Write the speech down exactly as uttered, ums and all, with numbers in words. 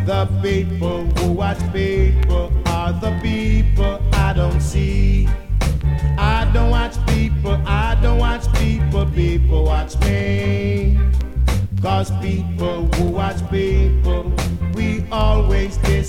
The people who watch people are the people I don't see. I don't watch people, I don't watch people, people watch me. Cause people who watch people, we always